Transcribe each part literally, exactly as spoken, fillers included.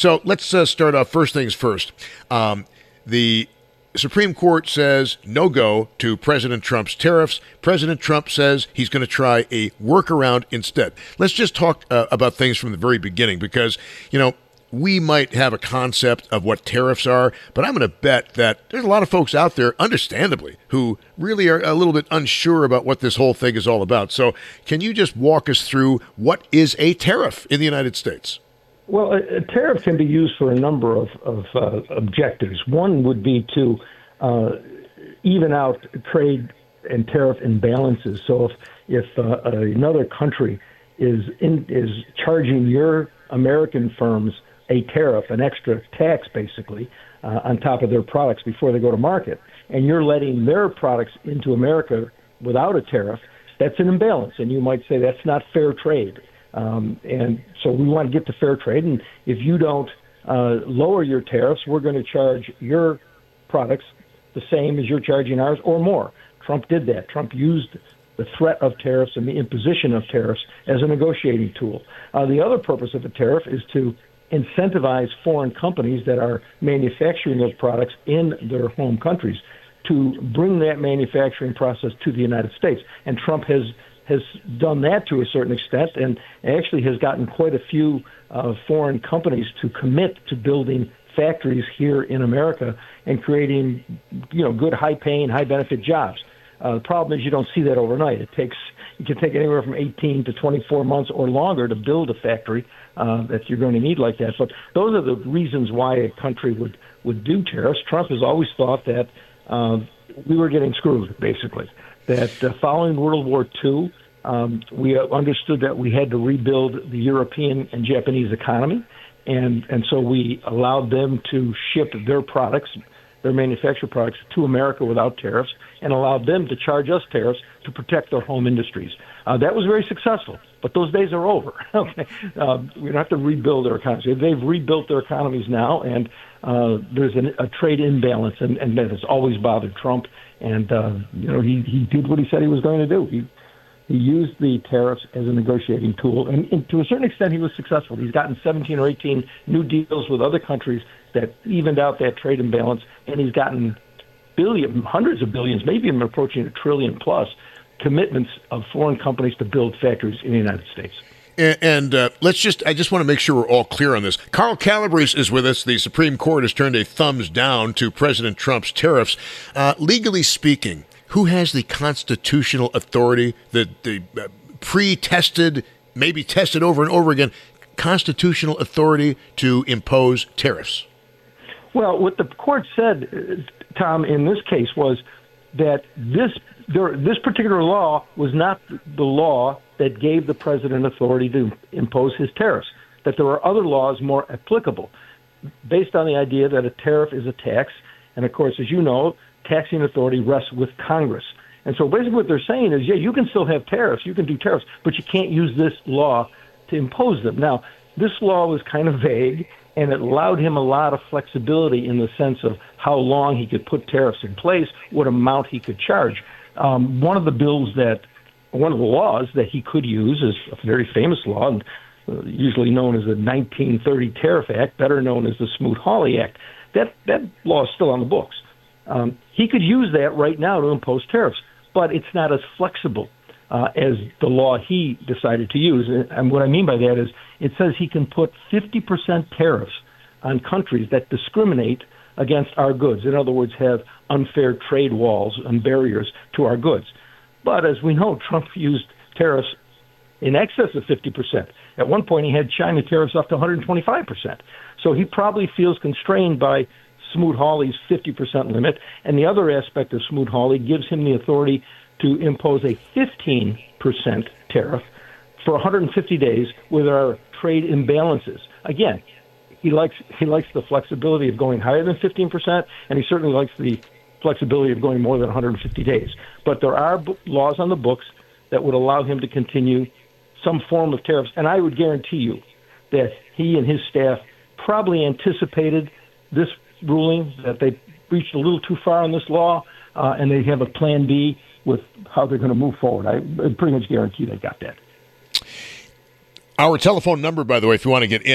So let's uh, start off. First things first. Um, the Supreme Court says no go to President Trump's tariffs. President Trump says he's going to try a workaround instead. Let's just talk uh, about things from the very beginning because, you know, we might have a concept of what tariffs are, but I'm going to bet that there's a lot of folks out there, understandably, who really are a little bit unsure about what this whole thing is all about. So can you just walk us through what is a tariff in the United States? Well, a, a tariff can be used for a number of, of uh, objectives. One would be to uh, even out trade and tariff imbalances. So if if uh, another country is in, is charging your American firms a tariff, an extra tax, basically, uh, on top of their products before they go to market, and you're letting their products into America without a tariff, that's an imbalance, and you might say that's not fair trade. Um, and so we want to get to fair trade, and if you don't uh, lower your tariffs, we're going to charge your products the same as you're charging ours or more. Trump did that. Trump used the threat of tariffs and the imposition of tariffs as a negotiating tool. Uh, the other purpose of a tariff is to incentivize foreign companies that are manufacturing those products in their home countries to bring that manufacturing process to the United States. And Trump has has done that to a certain extent and actually has gotten quite a few uh, foreign companies to commit to building factories here in America and creating, you know, good, high-paying, high-benefit jobs. Uh, the problem is you don't see that overnight. It takes it can take anywhere from eighteen to twenty-four months or longer to build a factory uh, that you're going to need like that. But those are the reasons why a country would, would do tariffs. Trump has always thought that uh, we were getting screwed, basically. That uh, following World War Two, um, we understood that we had to rebuild the European and Japanese economy, and and so we allowed them to ship their products, their manufactured products, to America without tariffs, and allowed them to charge us tariffs to protect their home industries. Uh, that was very successful, but those days are over. Okay, uh, we don't have to rebuild their economies. They've rebuilt their economies now, and uh, there's an, a trade imbalance, and, and that has always bothered Trump. And uh, you know, he, he did what he said he was going to do. He he used the tariffs as a negotiating tool, and, and to a certain extent, he was successful. He's gotten seventeen or eighteen new deals with other countries that evened out that trade imbalance, and he's gotten billion, hundreds of billions, maybe even approaching a trillion plus commitments of foreign companies to build factories in the United States. And, and uh, let's just, I just want to make sure we're all clear on this. Carl Calabrese is with us. The Supreme Court has turned a thumbs down to President Trump's tariffs. Uh, legally speaking, who has the constitutional authority, the, the uh, pre-tested, maybe tested over and over again, constitutional authority to impose tariffs? Well, what the court said, Tom, in this case was that this there, this particular law was not the law that gave the president authority to impose his tariffs, that there were other laws more applicable, based on the idea that a tariff is a tax. And, of course, as you know, taxing authority rests with Congress. And so basically what they're saying is, yeah, you can still have tariffs, you can do tariffs, but you can't use this law to impose them. Now, this law was kind of vague, and it allowed him a lot of flexibility in the sense of how long he could put tariffs in place, what amount he could charge. Um, one of the bills that, one of the laws that he could use is a very famous law, and uh, usually known as the nineteen thirty Tariff Act, better known as the Smoot-Hawley Act. That that law is still on the books. Um, he could use that right now to impose tariffs, but it's not as flexible uh, as the law he decided to use. And what I mean by that is it says he can put fifty percent tariffs on countries that discriminate against our goods. In other words, have unfair trade walls and barriers to our goods. But as we know, Trump used tariffs in excess of fifty percent. At one point, he had China tariffs up to one hundred twenty-five percent. So he probably feels constrained by Smoot-Hawley's fifty percent limit. And the other aspect of Smoot-Hawley gives him the authority to impose a fifteen percent tariff for one hundred fifty days with our trade imbalances. Again, he likes he likes the flexibility of going higher than fifteen percent, and he certainly likes the flexibility of going more than one hundred fifty days. But there are b- laws on the books that would allow him to continue some form of tariffs, and I would guarantee you that he and his staff probably anticipated this ruling, that they reached a little too far on this law, uh, and they have a plan B with how they're going to move forward. I, I pretty much guarantee they got that. Our telephone number, by the way, if you want to get in,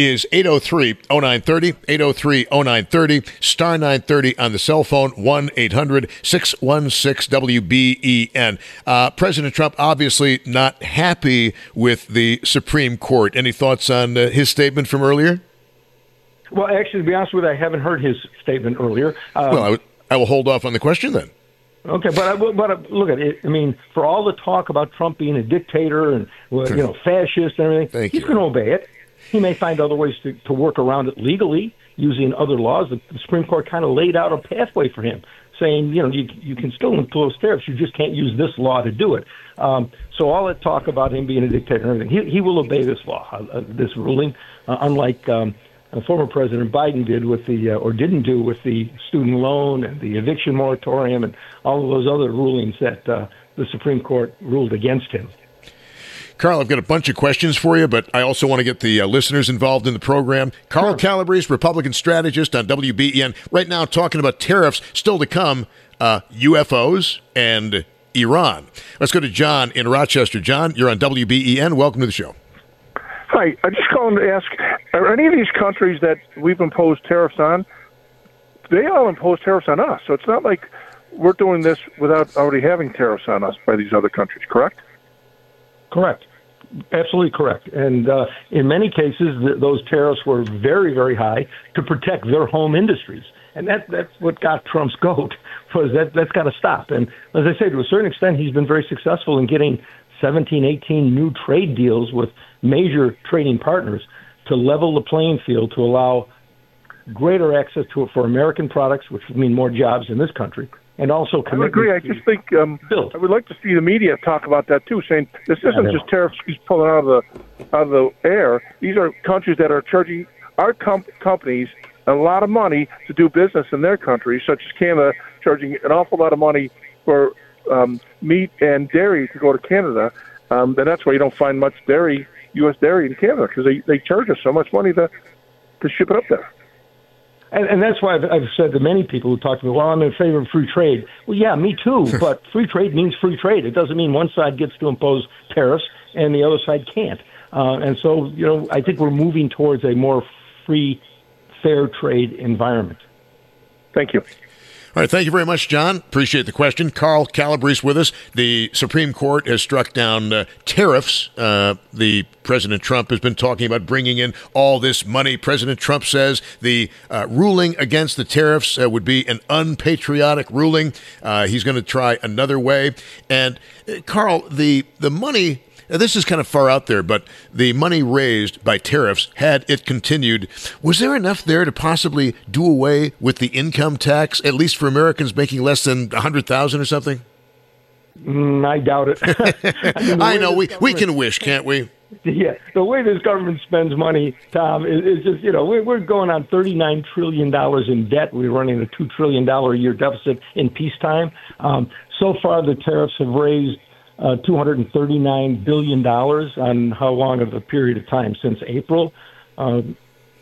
is eight oh three oh nine three oh, eight oh three oh nine three oh, star nine thirty on the cell phone, one eight hundred six one six W B E N. Uh, President Trump obviously not happy with the Supreme Court. Any thoughts on uh, his statement from earlier? Well, actually, to be honest with you, I haven't heard his statement earlier. Um, well, I, w- I will hold off on the question then. Okay, but I, but I, look at it. I mean, for all the talk about Trump being a dictator and well, you know fascist and everything, Thank he's going to obey it. He may find other ways to, to work around it legally using other laws. The, the Supreme Court kind of laid out a pathway for him, saying you know you you can still impose tariffs, you just can't use this law to do it. Um, so all that talk about him being a dictator and everything, he he will obey this law, uh, this ruling, uh, unlike. Um, Uh, former President Biden did with the, uh, or didn't do with the student loan and the eviction moratorium and all of those other rulings that uh, the Supreme Court ruled against him. Carl, I've got a bunch of questions for you, but I also want to get the uh, listeners involved in the program. Carl Sure. Calabrese, Republican strategist on W B E N, right now talking about tariffs still to come, uh, U F Os and Iran. Let's go to John in Rochester. John, you're on W B E N. Welcome to the show. Hi, I just calling to ask, are any of these countries that we've imposed tariffs on, they all impose tariffs on us. So it's not like we're doing this without already having tariffs on us by these other countries, correct? Correct. Absolutely correct. And uh, in many cases, th- those tariffs were very, very high to protect their home industries. And that that's what got Trump's goat, was that, that's got to stop. And as I say, to a certain extent, he's been very successful in getting seventeen, eighteen new trade deals with major trading partners to level the playing field, to allow greater access to it for American products, which would mean more jobs in this country, and also I would agree. I just think um, build. I would like to see the media talk about that too, saying this isn't Yeah, just tariffs he's pulling out of the out of the air. These are countries that are charging our com- companies a lot of money to do business in their countries, such as Canada, charging an awful lot of money for um, meat and dairy to go to Canada. Um, and that's why you don't find much dairy, U S dairy in Canada, because they, they charge us so much money to to ship it up there. And, and that's why I've, I've said to many people who talk to me, well, I'm in favor of free trade. Well, yeah, me too, but free trade means free trade. It doesn't mean one side gets to impose tariffs and the other side can't. Uh, and so, you know, I think we're moving towards a more free, fair trade environment. Thank you. All right, thank you very much, John. Appreciate the question. Carl Calabrese with us. The Supreme Court has struck down uh, tariffs. Uh, the President Trump has been talking about bringing in all this money. President Trump says the uh, ruling against the tariffs uh, would be an unpatriotic ruling. Uh, he's going to try another way. And uh, Carl, the the money. Now, this is kind of far out there, but the money raised by tariffs, had it continued, was there enough there to possibly do away with the income tax, at least for Americans making less than one hundred thousand dollars or something? Mm, I doubt it. I, mean, I know. We, we can wish, can't we? Yeah, the way this government spends money, Tom, is, is just, you know, we're, we're going on thirty-nine trillion dollars in debt. We're running a two trillion dollars a year deficit in peacetime. Um, so far, the tariffs have raised Uh, two hundred thirty-nine billion dollars on how long of a period of time, since April. Um,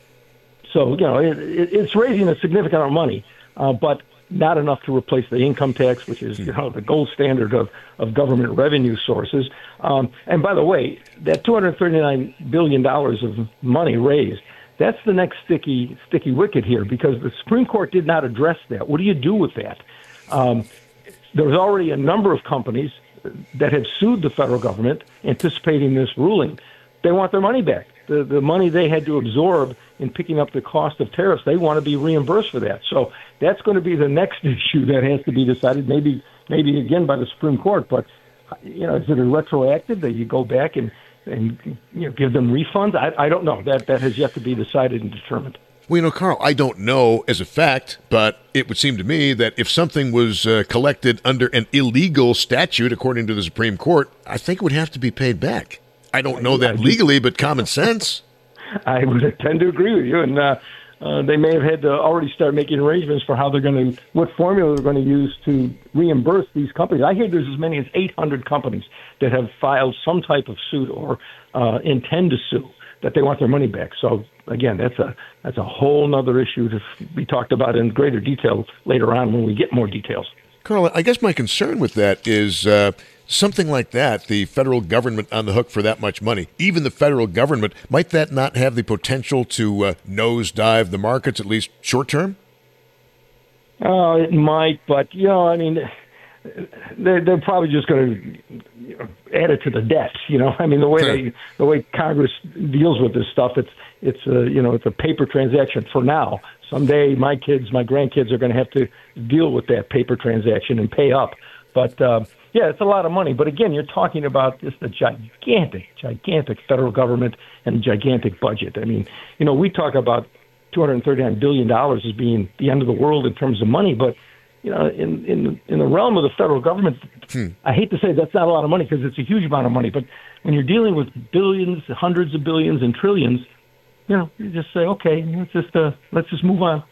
so, you know, it, it, it's raising a significant amount of money, uh, but not enough to replace the income tax, which is, you know, the gold standard of, of government revenue sources. Um, and by the way, that two hundred thirty-nine billion dollars of money raised, that's the next sticky sticky wicket here, because the Supreme Court did not address that. What do you do with that? Um, there's already a number of companies that have sued the federal government anticipating this ruling. They want their money back. The the money they had to absorb in picking up the cost of tariffs, they want to be reimbursed for that. So that's going to be the next issue that has to be decided, maybe maybe again by the Supreme Court. But, you know, is it a retroactive that you go back and, and you know, give them refunds? I, I don't know. That, that has yet to be decided and determined. Well, you know, Carl, I don't know as a fact, but it would seem to me that if something was uh, collected under an illegal statute, according to the Supreme Court, I think it would have to be paid back. I don't know that legally, but common sense. I would tend to agree with you, and uh, uh, they may have had to already start making arrangements for how they're going to, what formula they're going to use to reimburse these companies. I hear there's as many as eight hundred companies that have filed some type of suit or uh, intend to sue, that they want their money back. So again, that's a that's a whole nother issue to be talked about in greater detail later on when we get more details. Carl, I guess my concern with that is uh, something like that, the federal government on the hook for that much money, even the federal government, might that not have the potential to uh, nosedive the markets, at least short term? Oh, it might, but, you know, I mean, they're, they're probably just going to you know, add it to the debt, you know. I mean, the way they, the way Congress deals with this stuff, it's, it's a, you know, it's a paper transaction for now. Someday my kids, my grandkids are going to have to deal with that paper transaction and pay up. But, uh, yeah, it's a lot of money. But, again, you're talking about just a gigantic, gigantic federal government and a gigantic budget. I mean, you know, we talk about two hundred thirty-nine billion dollars as being the end of the world in terms of money. But, you know, in, in, in the realm of the federal government, hmm. I hate to say that's not a lot of money because it's a huge amount of money. But when you're dealing with billions, hundreds of billions, and trillions, you know, you just say, okay, let's just uh, let's just move on.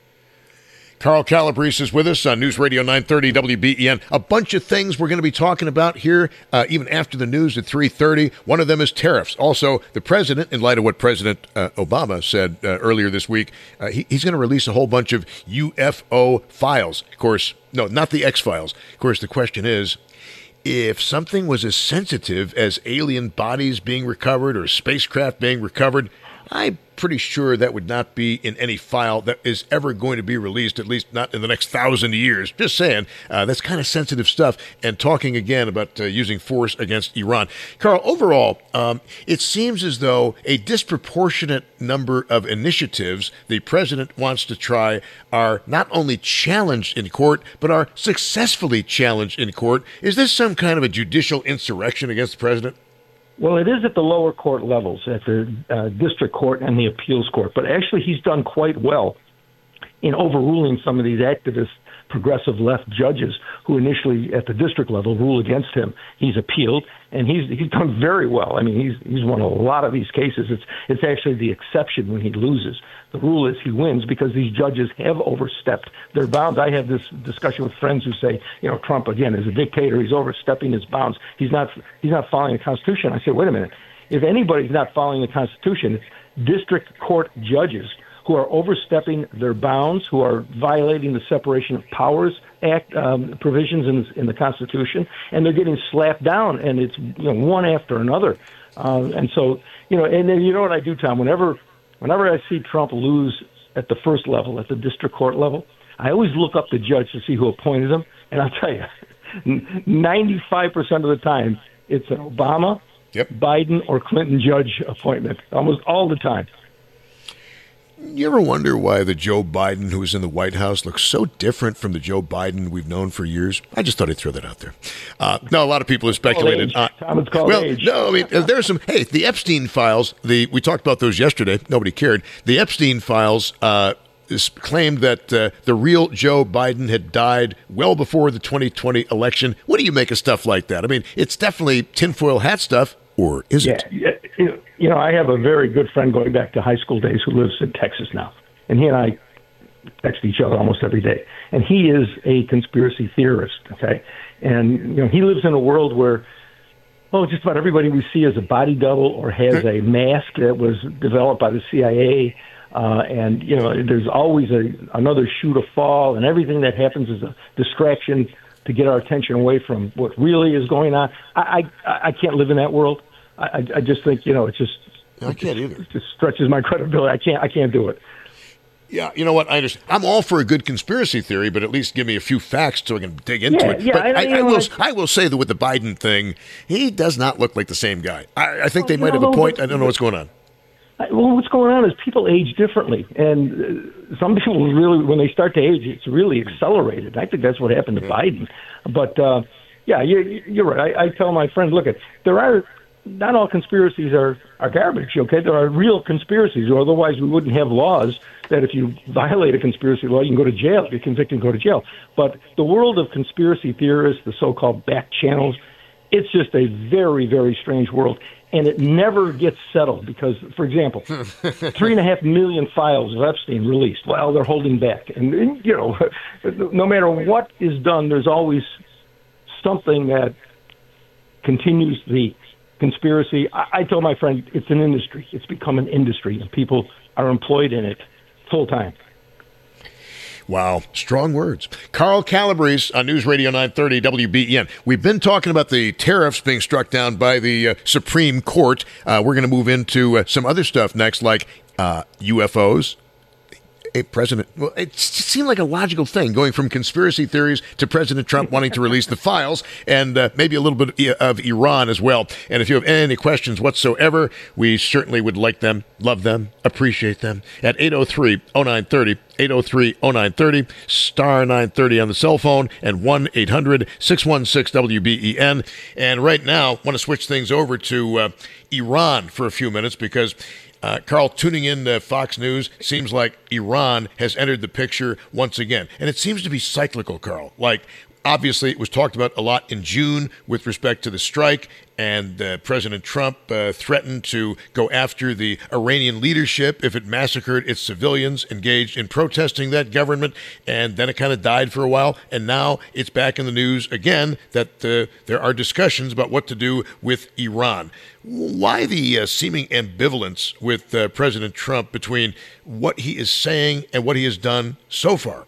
Carl Calabrese is with us on News Radio nine thirty W B E N. A bunch of things we're going to be talking about here, uh, even after the news at three thirty. One of them is tariffs. Also, the president, in light of what President uh, Obama said uh, earlier this week, uh, he, he's going to release a whole bunch of U F O files. Of course, no, not the X-Files. Of course, the question is, if something was as sensitive as alien bodies being recovered or spacecraft being recovered, I'm pretty sure that would not be in any file that is ever going to be released, at least not in the next thousand years. Just saying, uh, that's kind of sensitive stuff. And talking again about uh, using force against Iran. Carl, overall, um, it seems as though a disproportionate number of initiatives the president wants to try are not only challenged in court, but are successfully challenged in court. Is this some kind of a judicial insurrection against the president? Well, it is at the lower court levels, at the uh, district court and the appeals court. But actually, he's done quite well in overruling some of these activist, progressive left judges who initially, at the district level, rule against him. He's appealed, and he's he's done very well. I mean, he's he's won a lot of these cases. It's it's actually the exception when he loses. The rule is he wins because these judges have overstepped their bounds. I have this discussion with friends who say, you know, Trump, again, is a dictator. He's overstepping his bounds. He's not he's not following the Constitution. I say, wait a minute. If anybody's not following the Constitution, it's district court judges who are overstepping their bounds, who are violating the Separation of Powers Act um, provisions in, in the Constitution, and they're getting slapped down, and it's you know one after another. Uh, and so, you know, and then you know what I do, Tom? Whenever, whenever I see Trump lose at the first level, at the district court level, I always look up the judge to see who appointed him, and I'll tell you, ninety-five percent of the time, it's an Obama, yep. Biden, or Clinton judge appointment, almost all the time. You ever wonder why the Joe Biden who was in the White House looks so different from the Joe Biden we've known for years? I just thought I'd throw that out there. Uh, no, a lot of people have speculated. Uh, Tom, it's called well, age. no, I mean, there's some, hey, the Epstein files, the we talked about those yesterday. Nobody cared. The Epstein files uh, is claimed that uh, the real Joe Biden had died well before the twenty twenty election. What do you make of stuff like that? I mean, it's definitely tinfoil hat stuff, or is yeah, it? Yeah. You know, I have a very good friend going back to high school days who lives in Texas now. And he and I text each other almost every day. And he is a conspiracy theorist, okay? And, you know, he lives in a world where, oh, just about everybody we see is a body double or has a mask that was developed by the C I A. Uh, and, you know, there's always a, another shoe to fall, and everything that happens is a distraction to get our attention away from what really is going on. I, I, I can't live in that world. I, I just think, you know, it just I can't either. It just stretches my credibility. I can't I can't do it. Yeah, you know what? I understand. I'm all for a good conspiracy theory, but at least give me a few facts so I can dig into yeah, it. Yeah, but I, I, I know, will. I, I will say that with the Biden thing, he does not look like the same guy. I, I think well, they might know, have a point. but, I don't know what's going on. I, well, what's going on is people age differently, and uh, some people really, when they start to age, it's really accelerated. I think that's what happened to yeah. Biden. But uh, yeah, you're, you're right. I, I tell my friends, look, at there are. Not all conspiracies are, are garbage, okay? There are real conspiracies, or otherwise we wouldn't have laws that if you violate a conspiracy law, you can go to jail. If you're convicted, go to jail. But the world of conspiracy theorists, the so-called back channels, it's just a very, very strange world. And it never gets settled because, for example, three and a half million files of Epstein released. Well, they're holding back. And, and, you know, no matter what is done, there's always something that continues the conspiracy. I, I tell my friend, it's an industry. It's become an industry, and people are employed in it full time. Wow, strong words. Carl Calabrese on News Radio nine thirty W B E N. We've been talking about the tariffs being struck down by the uh, Supreme Court. Uh, we're going to move into uh, some other stuff next, like uh, U F Os. A president, well, it seemed like a logical thing, going from conspiracy theories to President Trump wanting to release the files, and uh, maybe a little bit of Iran as well. And if you have any questions whatsoever, we certainly would like them, love them, appreciate them at eight oh three oh nine thirty, eight oh three oh nine thirty, star nine thirty on the cell phone, and one eight hundred six one six W B E N. And right now, I want to switch things over to uh, Iran for a few minutes because Uh, Carl, tuning in to Fox News, seems like Iran has entered the picture once again. And it seems to be cyclical, Carl. Like, obviously, it was talked about a lot in June with respect to the strike, and uh, President Trump uh, threatened to go after the Iranian leadership if it massacred its civilians engaged in protesting that government, and then it kind of died for a while, and now it's back in the news again that uh, there are discussions about what to do with Iran. Why the uh, seeming ambivalence with uh, President Trump between what he is saying and what he has done so far?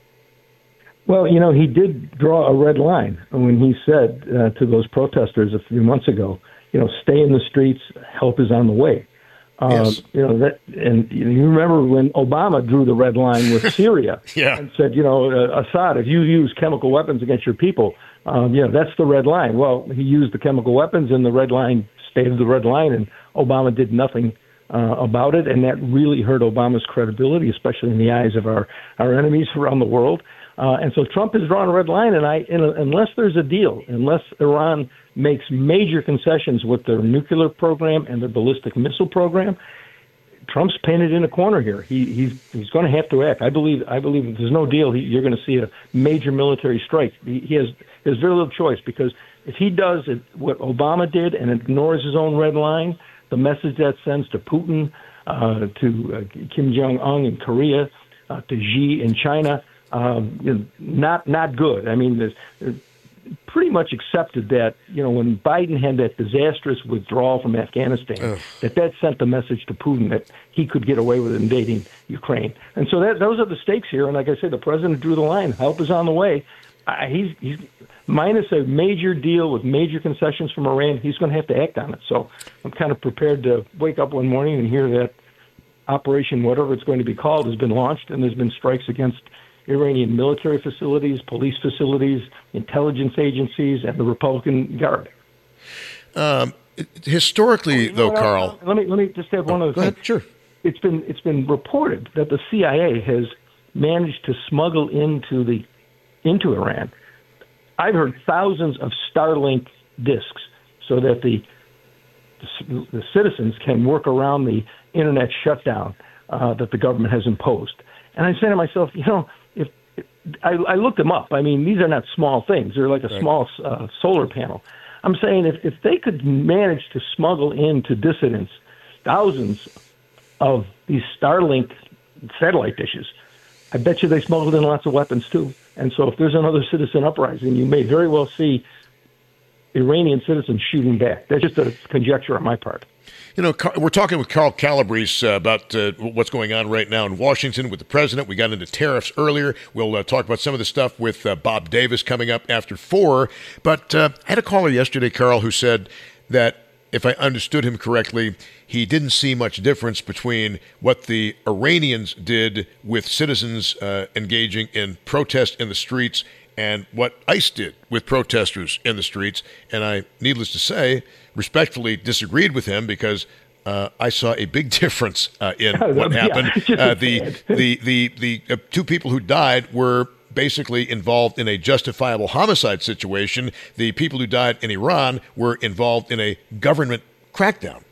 Well, you know, he did draw a red line when he said uh, to those protesters a few months ago, you know, stay in the streets, help is on the way. Um, yes. You know, that, and you remember when Obama drew the red line with Syria yeah. and said, you know, uh, Assad, if you use chemical weapons against your people, um, you know, that's the red line. Well, he used the chemical weapons and the red line stayed the red line, and Obama did nothing uh, about it. And that really hurt Obama's credibility, especially in the eyes of our, our enemies around the world. Uh, and so Trump has drawn a red line, and I, in a, unless there's a deal, unless Iran makes major concessions with their nuclear program and their ballistic missile program, Trump's painted in a corner here. He, he's he's going to have to act. I believe. I believe if there's no deal, he, you're going to see a major military strike. He, he has there's very little choice, because if he does it, what Obama did and ignores his own red line, the message that sends to Putin, uh, to uh, Kim Jong-un in Korea, uh, to Xi in China. Um, you know, not not good. I mean, there's, there's pretty much accepted that, you know, when Biden had that disastrous withdrawal from Afghanistan, Ugh. that that sent the message to Putin that he could get away with invading Ukraine. And so that those are the stakes here. And like I said, the president drew the line. Help is on the way. Uh, he's, he's minus a major deal with major concessions from Iran. He's going to have to act on it. So I'm kind of prepared to wake up one morning and hear that operation, whatever it's going to be called, has been launched, and there's been strikes against Iranian military facilities, police facilities, intelligence agencies, and the Republican Guard. Um, historically, oh, though, Carl, let me let me just have one oh, other go thing. Ahead, sure. It's been it's been reported that the C I A has managed to smuggle into the into Iran. I've heard thousands of Starlink discs, so that the the, the citizens can work around the internet shutdown uh, that the government has imposed. And I say to myself, you know, if, if I, I looked them up. I mean, these are not small things. They're like a right. small uh, solar panel. I'm saying if, if they could manage to smuggle into dissidents thousands of these Starlink satellite dishes, I bet you they smuggled in lots of weapons too. And so if there's another citizen uprising, you may very well see Iranian citizens shooting back. That's just a conjecture on my part. You know, we're talking with Carl Calabrese uh, about uh, what's going on right now in Washington with the president. We got into tariffs earlier. We'll uh, talk about some of the stuff with uh, Bob Davis coming up after four. But uh, I had a caller yesterday, Carl, who said that, if I understood him correctly, he didn't see much difference between what the Iranians did with citizens uh, engaging in protest in the streets and what ICE did with protesters in the streets. And I, needless to say, respectfully disagreed with him, because uh, I saw a big difference uh, in what happened. Yeah, uh, the, the the the uh, two people who died were basically involved in a justifiable homicide situation. The people who died in Iran were involved in a government crackdown.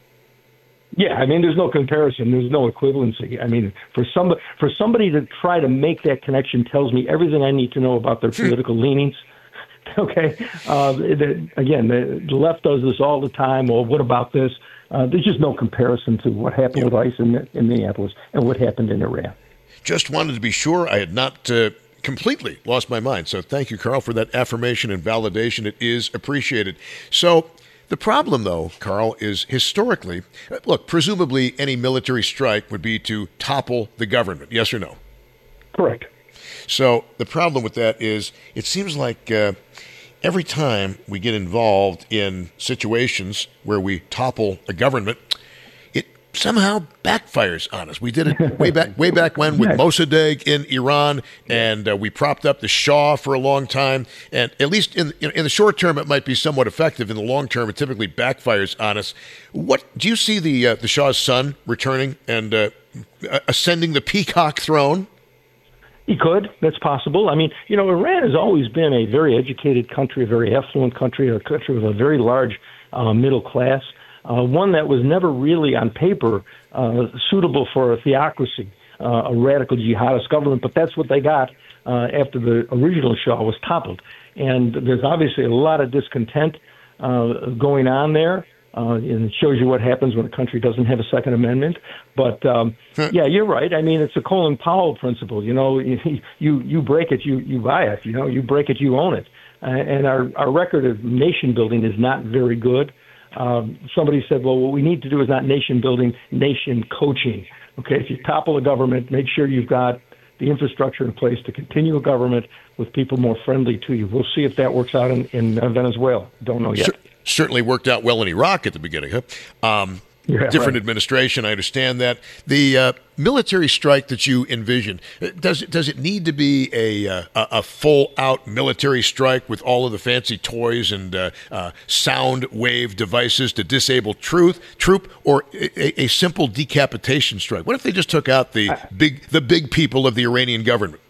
Yeah, I mean, there's no comparison. There's no equivalency. I mean, for somebody for somebody to try to make that connection tells me everything I need to know about their political leanings. Okay, uh, the, again, the left does this all the time. Well, what about this? Uh, there's just no comparison to what happened yep. with ICE in, in Minneapolis and what happened in Iran. Just wanted to be sure I had not uh, completely lost my mind. So thank you, Carl, for that affirmation and validation. It is appreciated. So the problem, though, Carl, is historically, look, presumably any military strike would be to topple the government. Yes or no? Correct. So the problem with that is it seems like uh, every time we get involved in situations where we topple a government, it somehow backfires on us. We did it way back way back when with Mossadegh in Iran, and uh, we propped up the Shah for a long time. And at least in in the short term, it might be somewhat effective. In the long term, it typically backfires on us. What do you see the uh, the Shah's son returning and uh, ascending the peacock throne? He could. That's possible. I mean, you know, Iran has always been a very educated country, a very affluent country, a country with a very large uh, middle class, uh, one that was never really on paper uh, suitable for a theocracy, uh, a radical jihadist government. But that's what they got uh, after the original Shah was toppled. And there's obviously a lot of discontent uh, going on there. Uh, and it shows you what happens when a country doesn't have a Second Amendment. But, um, yeah, you're right. I mean, it's a Colin Powell principle. You know, you you, you break it, you, you buy it. You know, you break it, you own it. Uh, and our, our record of nation building is not very good. Um, somebody said, well, what we need to do is not nation building, nation coaching. Okay, if you topple a government, make sure you've got the infrastructure in place to continue a government with people more friendly to you. We'll see if that works out in, in uh, Venezuela. Don't know yet. Sure. Certainly worked out well in Iraq at the beginning, huh? Um, yeah, different right. administration, I understand that. The uh, military strike that you envision, does it, does it need to be a uh, a full-out military strike with all of the fancy toys and uh, uh, sound wave devices to disable truth, troop, or a, a simple decapitation strike? What if they just took out the big the big people of the Iranian government?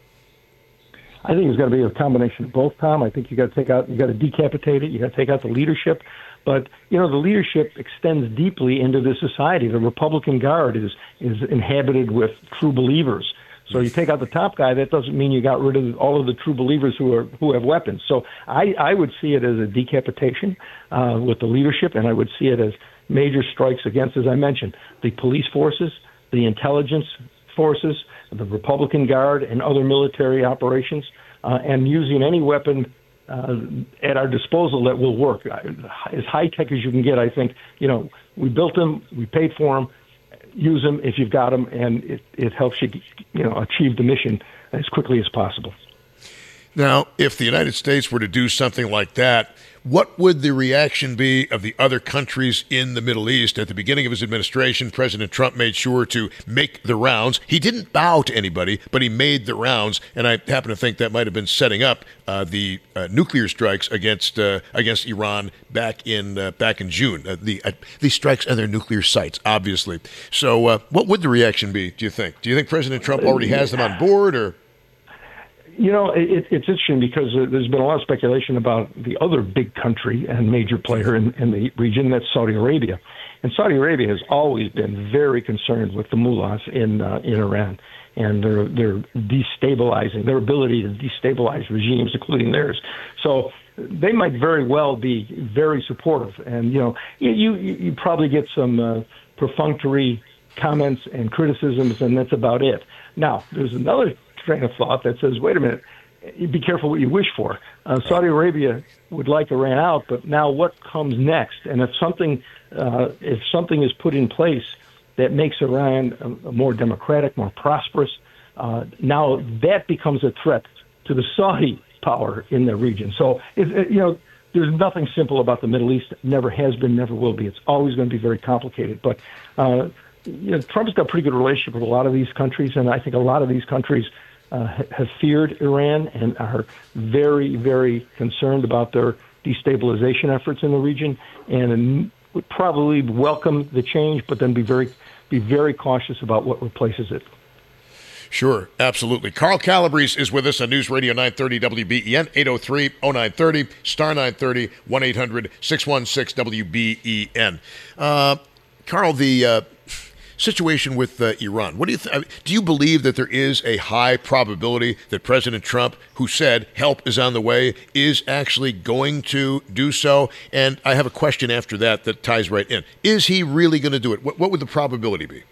I think it's got to be a combination of both, Tom. I think you got to take out, you got to decapitate it. You got to take out the leadership. But you know, the leadership extends deeply into the society. The Republican Guard is is inhabited with true believers. So you take out the top guy, that doesn't mean you got rid of all of the true believers who are who have weapons. So I, I would see it as a decapitation uh, with the leadership, and I would see it as major strikes against, as I mentioned, the police forces, the intelligence forces, the Republican Guard, and other military operations, uh, and using any weapon uh, at our disposal that will work. As high-tech as you can get, I think, you know, we built them, we paid for them, use them if you've got them, and it, it helps you, you know, achieve the mission as quickly as possible. Now, if the United States were to do something like that, what would the reaction be of the other countries in the Middle East? At the beginning of his administration, President Trump made sure to make the rounds. He didn't bow to anybody, but he made the rounds, and I happen to think that might have been setting up uh, the uh, nuclear strikes against uh, against Iran back in uh, back in June. Uh, the uh, these strikes are their nuclear sites, obviously. So, uh, what would the reaction be? Do you think? Do you think President Trump already has them on board, or? You know, it, it's interesting because there's been a lot of speculation about the other big country and major player in, in the region, that's Saudi Arabia. And Saudi Arabia has always been very concerned with the mullahs in uh, in Iran, and they're they're destabilizing their ability to destabilize regimes, including theirs. So they might very well be very supportive. And you know, you you, you probably get some uh, perfunctory comments and criticisms, and that's about it. Now, there's another train of thought that says, wait a minute, be careful what you wish for. Uh, Saudi Arabia would like Iran out, but now what comes next? And if something uh, if something is put in place that makes Iran a, a more democratic, more prosperous, uh, now that becomes a threat to the Saudi power in the region. So, it, it, you know, there's nothing simple about the Middle East. Never has been, never will be. It's always going to be very complicated. But uh, you know, Trump's got a pretty good relationship with a lot of these countries, and I think a lot of these countries uh, have feared Iran and are very, very concerned about their destabilization efforts in the region, and would probably welcome the change, but then be very, be very cautious about what replaces it. Sure, absolutely. Carl Calabrese is with us on News Radio nine thirty W B E N, eight oh three oh nine thirty, star nine thirty, one eight hundred six one six W B E N. Uh, Carl, the uh, situation with uh, Iran, what do you th- do you believe that there is a high probability that President Trump, who said help is on the way, is actually going to do so? And I have a question after that that ties right in. Is he really going to do it? What, what would the probability be?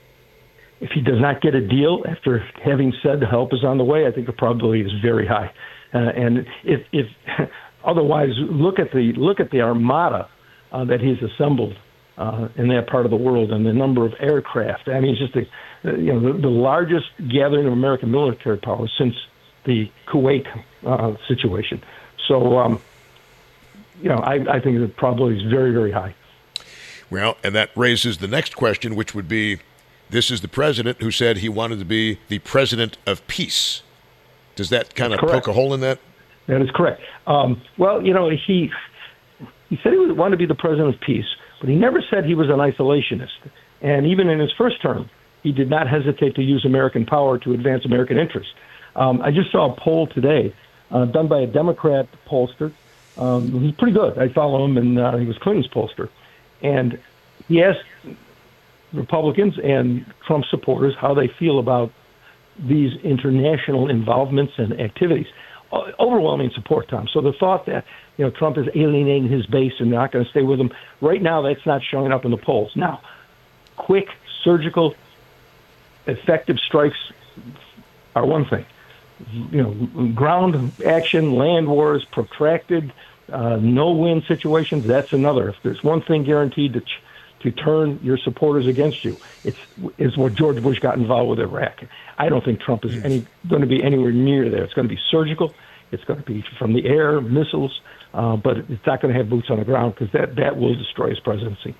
If he does not get a deal after having said the help is on the way, I think the probability is very high. Uh, and if, if otherwise, look at the look at the armada uh, that he's assembled uh, in that part of the world, and the number of aircraft. I mean, it's just a, you know the, the largest gathering of American military power since the Kuwait uh, situation. So, um, you know, I, I think the probability is very, very high. Well, and that raises the next question, which would be, this is the president who said he wanted to be the president of peace. Does that kind That's of correct. poke a hole in that? That is correct. Um, well, you know, he he said he wanted to be the president of peace, but he never said he was an isolationist. And even in his first term, he did not hesitate to use American power to advance American interests. Um, I just saw a poll today uh, done by a Democrat pollster. Um, he's pretty good. I follow him, and uh, he was Clinton's pollster. And he asked Republicans and Trump supporters how they feel about these international involvements and activities. O- overwhelming support, Tom. So the thought that you know Trump is alienating his base and not going to stay with them, right now that's not showing up in the polls. Now, quick, surgical, effective strikes are one thing. You know, ground action, land wars, protracted, uh, no-win situations, that's another. If there's one thing guaranteed to ch- to turn your supporters against you, it's is what George Bush got involved with Iraq. I don't think Trump is any going to be anywhere near there. It's going to be surgical. It's going to be from the air, missiles, uh, but it's not going to have boots on the ground because that, that will destroy his presidency.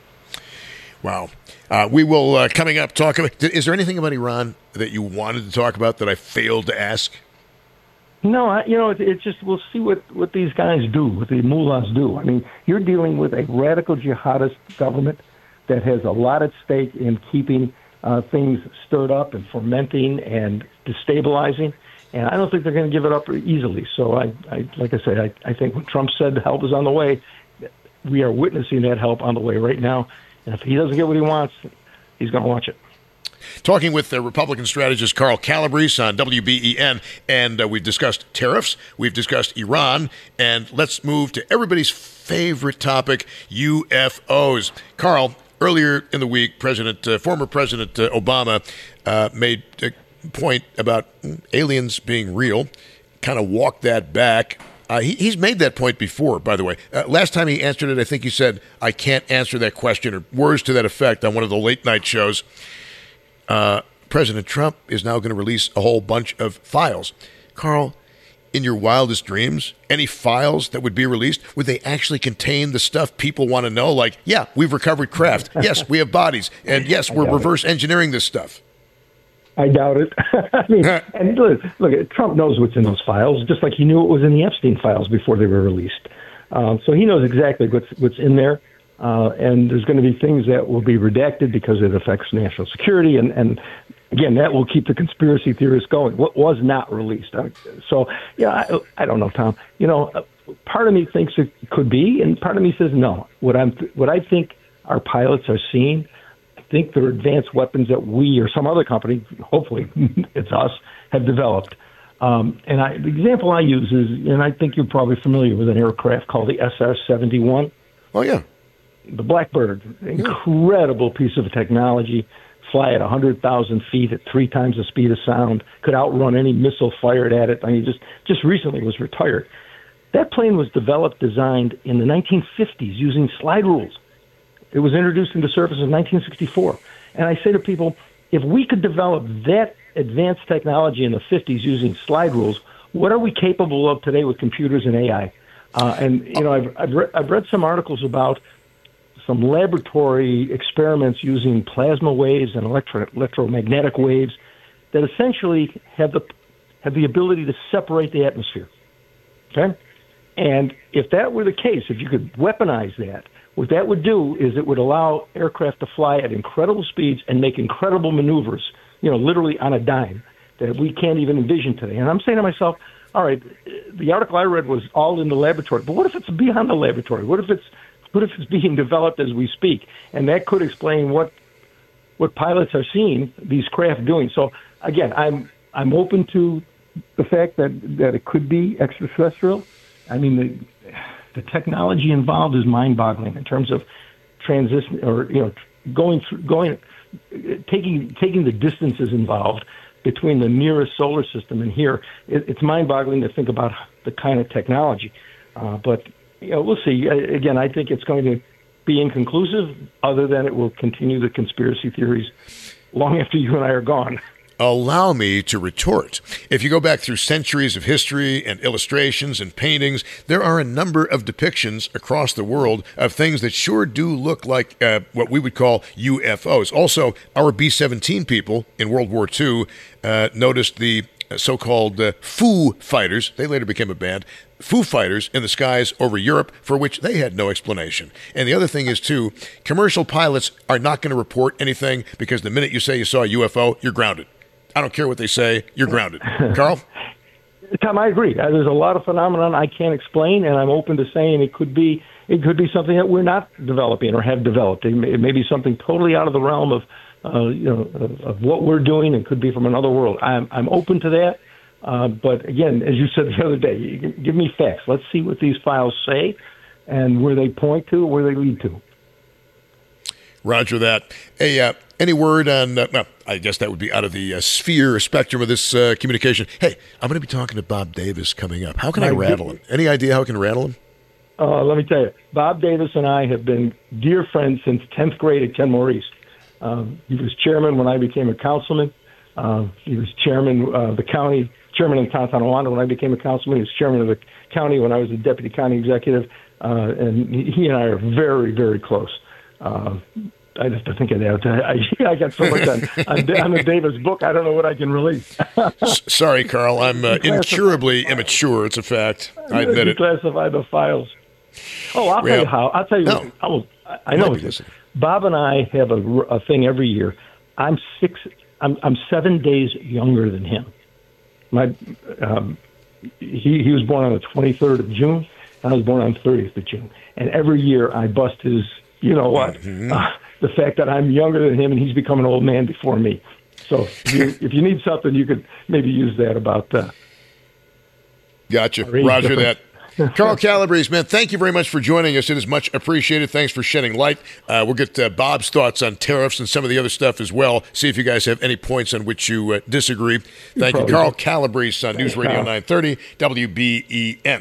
Wow. Uh, we will, uh, coming up, talk about, is there anything about Iran that you wanted to talk about that I failed to ask? No, I, you know, it's it just, we'll see what, what these guys do, what the mullahs do. I mean, you're dealing with a radical jihadist government that has a lot at stake in keeping uh, things stirred up and fermenting and destabilizing. And I don't think they're going to give it up easily. So, I, I like I said, I, I think when Trump said help is on the way, we are witnessing that help on the way right now. And if he doesn't get what he wants, he's going to watch it. Talking with the Republican strategist Carl Calabrese on W B E N, and uh, we've discussed tariffs, we've discussed Iran, and let's move to everybody's favorite topic, U F Os. Carl, earlier in the week, President, uh, former President uh, Obama uh, made a point about aliens being real, kind of walked that back. Uh, he, he's made that point before, by the way. Uh, last time he answered it, I think he said, I can't answer that question, or words to that effect on one of the late-night shows. Uh, President Trump is now going to release a whole bunch of files. Carl, in your wildest dreams, any files that would be released, would they actually contain the stuff people want to know? Like, yeah, we've recovered craft. Yes, we have bodies. And yes, we're reverse engineering this stuff. I doubt it. I mean, and look, look, Trump knows what's in those files, just like he knew what was in the Epstein files before they were released. Um, so he knows exactly what's what's in there. Uh, and there's going to be things that will be redacted because it affects national security. And, and again, that will keep the conspiracy theorists going. What was not released? So, yeah, I, I don't know, Tom. You know, part of me thinks it could be, and part of me says no. What I'm, what I think our pilots are seeing, I think they're advanced weapons that we or some other company, hopefully it's us, have developed. Um, and I, the example I use is, and I think you're probably familiar with an aircraft called the S R seventy-one. Oh, yeah. The Blackbird, incredible piece of technology, fly at one hundred thousand feet at three times the speed of sound, could outrun any missile fired at it. I mean, just, just recently was retired. That plane was developed, designed in the nineteen fifties using slide rules. It was introduced into service in nineteen sixty-four. And I say to people, if we could develop that advanced technology in the fifties using slide rules, what are we capable of today with computers and A I? Uh, and, you know, I've, I've, re- I've read some articles about some laboratory experiments using plasma waves and electro- electromagnetic waves that essentially have the have the ability to separate the atmosphere. Okay? And if that were the case, if you could weaponize that, what that would do is it would allow aircraft to fly at incredible speeds and make incredible maneuvers, you know, literally on a dime, that we can't even envision today. And I'm saying to myself, all right, the article I read was all in the laboratory, but what if it's beyond the laboratory? What if it's What if it's being developed as we speak? And that could explain what what pilots are seeing these craft doing. So again, I'm I'm open to the fact that, that it could be extraterrestrial. I mean, the the technology involved is mind-boggling in terms of transition or you know going through going taking taking the distances involved between the nearest solar system and here. It, it's mind-boggling to think about the kind of technology, uh, but. You know, we'll see. Again, I think it's going to be inconclusive, other than it will continue the conspiracy theories long after you and I are gone. Allow me to retort. If you go back through centuries of history and illustrations and paintings, there are a number of depictions across the world of things that sure do look like uh, what we would call U F Os. Also, our B seventeen people in World War Two uh, noticed the so-called uh, Foo Fighters. They later became a band. Foo Fighters in the skies over Europe, for which they had no explanation. And the other thing is, too, commercial pilots are not going to report anything, because the minute you say you saw a U F O, you're grounded. I don't care what they say. You're grounded. Carl? Tom, I agree. Uh, There's a lot of phenomenon I can't explain, and I'm open to saying it could be it could be something that we're not developing or have developed. It may, it may be something totally out of the realm of uh, you know of, of what we're doing. It could be from another world. I'm I'm open to that. Uh, but again, as you said the other day, you give me facts. Let's see what these files say and where they point to, where they lead to. Roger that. Hey, uh, any word on, uh, well, I guess that would be out of the uh, sphere, spectrum of this uh, communication. Hey, I'm going to be talking to Bob Davis coming up. How can I, I rattle him? Any idea how I can rattle him? Uh, let me tell you, Bob Davis and I have been dear friends since tenth grade at Ken Maurice. Um, he was chairman when I became a councilman. Uh, he was chairman of the county, chairman in Tonawanda when I became a councilman. He was chairman of the county when I was a deputy county executive. Uh, and he and I are very, very close. Uh, I just have to think of that. I, I got so much on, on, on the Davis book, I don't know what I can release. S- sorry, Carl. I'm uh, incurably immature. It's a fact. I admit it. Classify the files. Oh, I'll well, tell you how. I'll tell you. No. I, will, I know this. Bob and I have a, a thing every year. I'm six. I'm, I'm seven days younger than him. My um, he he was born on the twenty-third of June. And I was born on the thirtieth of June. And every year I bust his. You know what? Mm-hmm. Uh, the fact that I'm younger than him and he's become an old man before me. So if you, if you need something, you could maybe use that about. Uh, gotcha. Roger that. Carl Calabrese, man, thank you very much for joining us. It is much appreciated. Thanks for shedding light. Uh, we'll get uh, Bob's thoughts on tariffs and some of the other stuff as well. See if you guys have any points on which you uh, disagree. Thank you. Carl Calabrese on News Radio nine thirty W B E N.